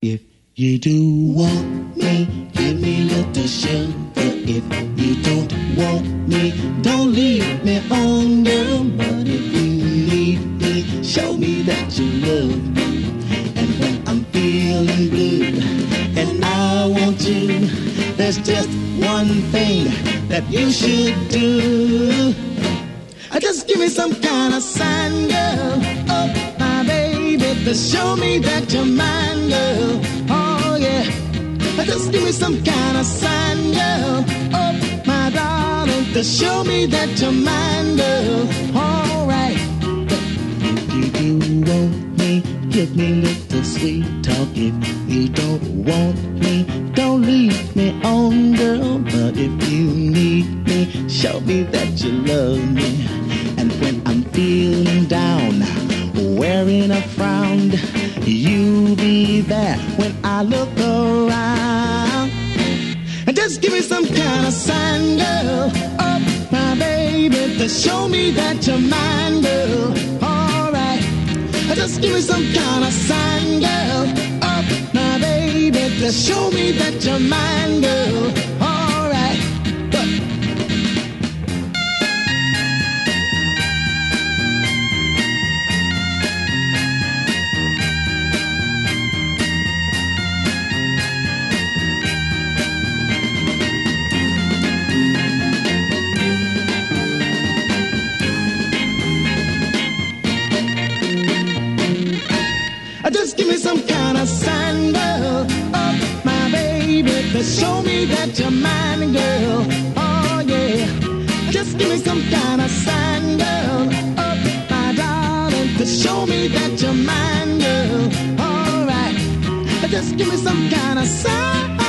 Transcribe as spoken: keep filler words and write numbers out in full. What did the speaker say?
If you do want me, give me little sugar. If you don't want me, don't leave me on, girl. But if you need me, show me that you love me. And when I'm feeling blue and I want you, there's just one thing that you should do. Just give me some kind of sign, girl. Oh, my baby, to show me that you're mine, girl. Oh, yeah. Just give me some kind of sign, girl. Oh, my darling, to show me that you're mine, girl. All right. If you do want me, give me little sweet talk. If you don't want me, don't leave me on, girl. But if you need me, show me that you love me. And when I'm feeling down, wearing a frown, you be there when I look around. And just give me some kind of sign, girl. Oh, my baby, to show me that you're mine, girl. All right. Just give me some kind of sign, girl. Oh, my baby, to show me that you're mine, girl. All right. But just give me some kind of sign, girl. Oh, my baby, to show me that you're mine, girl. Oh, yeah. Just give me some kind of sign, girl. Oh, my darling, to show me that you're mine, girl. All right. Just give me some kind of sign.